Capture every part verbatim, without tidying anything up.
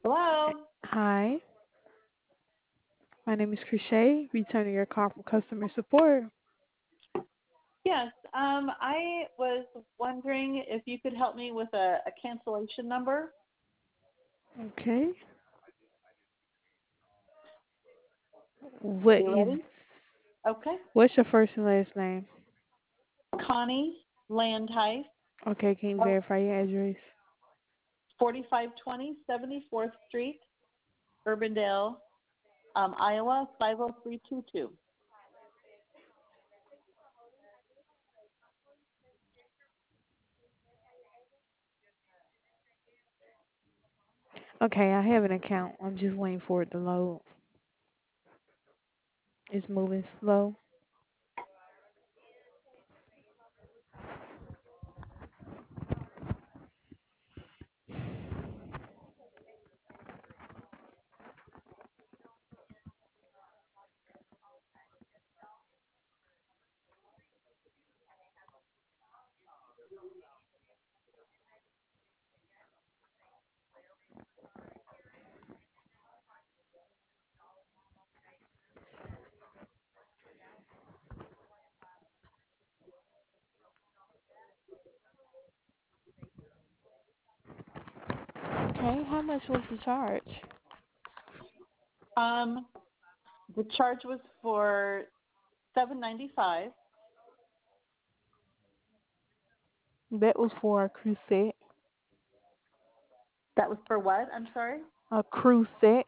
Hello. Hi, my name is Krishay, returning your call from customer support. Yes, um, I was wondering if you could help me with a, a cancellation number. Okay. What You is ready? Okay. what's your first and last name? Connie Landheist, Okay, can you verify your address? forty-five twenty seventy-fourth Street, Urbandale, um, Iowa, five oh three two two. Okay, I have an account. I'm just waiting for it to load. It's moving slow. Okay, how much was the charge? Um, the charge was for seven ninety-five. That was for a cruise set. That was for what? I'm sorry. A cruise set.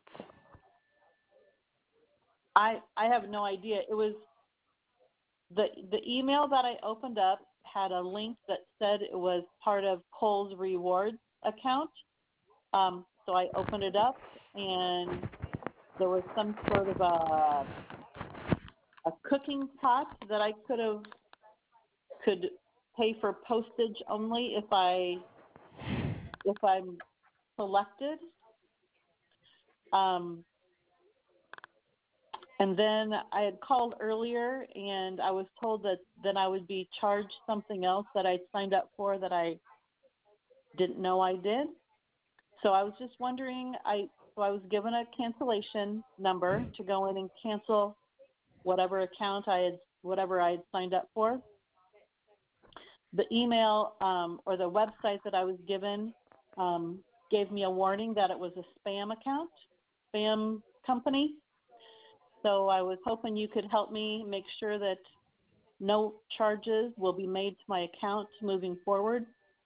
I I have no idea. It was the the email that I opened up had a link that said it was part of Kohl's Rewards account. Um, so I opened it up, and there was some sort of a a cooking pot that I could have could pay for postage only if I if I'm selected. Um, and then I had called earlier, and I was told that then I would be charged something else that I'd signed up for that I didn't know I did. So I was just wondering, I so I was given a cancellation number to go in and cancel whatever account I had, whatever I had signed up for. The email um, or the website that I was given um, gave me a warning that it was a spam account, spam company. So I was hoping you could help me make sure that no charges will be made to my account moving forward.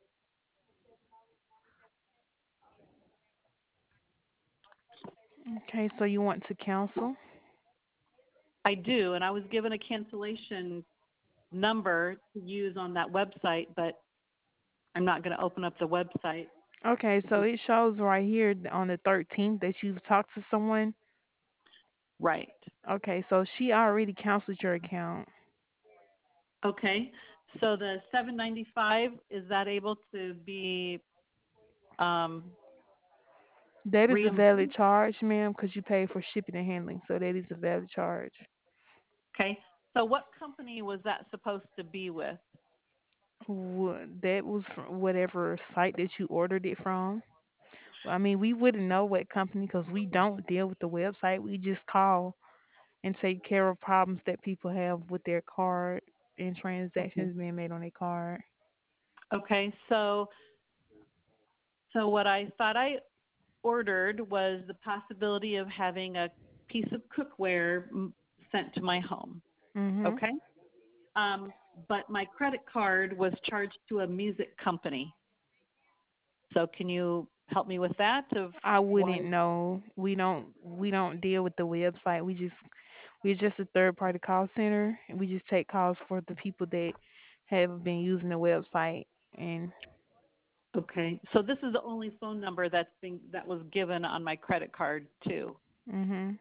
Okay, so you want to cancel? I do, and I was given a cancellation number to use on that website, but I'm not going to open up the website. Okay, so it shows right here on the thirteenth that you've talked to someone. Right. Okay, so she already canceled your account. Okay. So the seven ninety-five, is that able to be um, That is a valid reimbursed? charge, ma'am, because you pay for shipping and handling, so that is a valid charge. Okay. So what company was that supposed to be with? Wha- That was from whatever site that you ordered it from. I mean, we wouldn't know what company because we don't deal with the website. We just call and take care of problems that people have with their card and Okay. transactions being made on their card. Okay. So so what I thought I ordered was the possibility of having a piece of cookware m- sent to my home. Mhm. Okay. Um, but my credit card was charged to a music company. So can you help me with that? Of I why? wouldn't know. We don't we don't deal with the website. We just we're just a third party call center and we just take calls for the people that have been using the website and Okay. So this is the only phone number that's been that was given on my credit card too. mhm.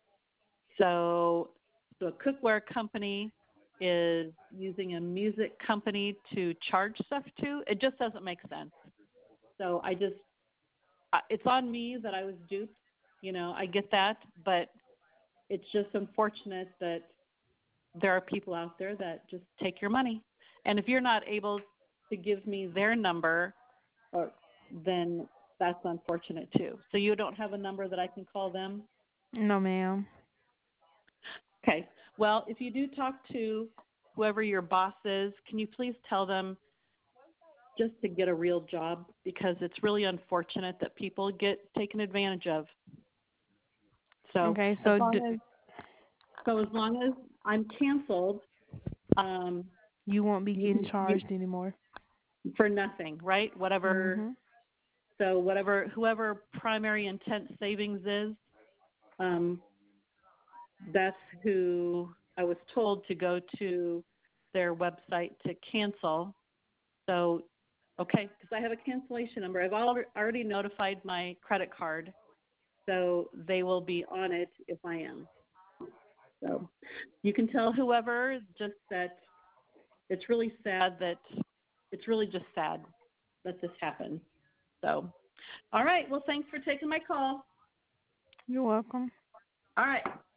So the cookware company is using a music company to charge stuff to. It just doesn't make sense. So I just I- it's on me that I was duped. You know, I get that, but it's just unfortunate that there are people out there that just take your money. And if you're not able to give me their number, or then that's unfortunate too. So you don't have a number that I can call them? No, ma'am. Okay. Well, if you do talk to whoever your boss is, can you please tell them just to get a real job, because it's really unfortunate that people get taken advantage of. So Okay, as so long d- as so as long as I'm canceled, um, you won't be getting you, you, charged anymore. for nothing, right? Whatever. Mhm. So whatever, whoever primary intent savings is, um, that's who I was told to go to their website to cancel. So, okay, because I have a cancellation number. I've al- already notified my credit card, so they will be on it if I am. So you can tell whoever just that it's really sad that it's really just sad that this happened. So, all right. Well, thanks for taking my call. You're welcome. All right.